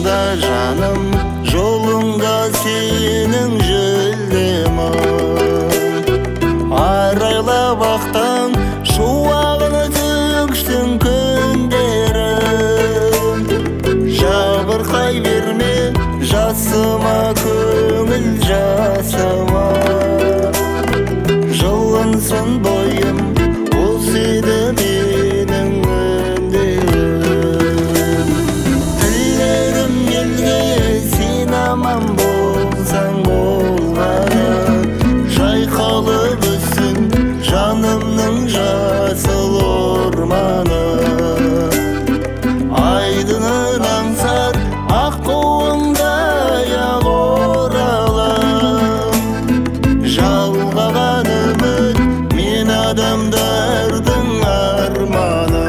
Жолыңда жаным, жолыңда сенің жүлдемін. Арайлап ақтан шуағын төгсін күндерім. Жабырқай берме жасыма, көңіл жасыма. Жылынсын бойым, осы еді менің үндеуім. Тілерім елге сен аман болсаң болғаны. Жайқалып өссін жанымның жасыл орманы. Айдынын аңсар аққуыңдай ақ оралам. Жалғаған үміт мен адамдардың арманы.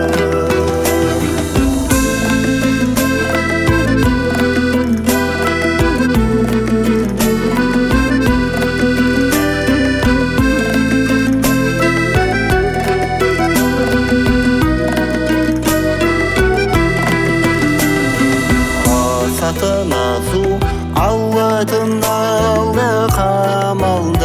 Асатын асу, алатын алды қамалды.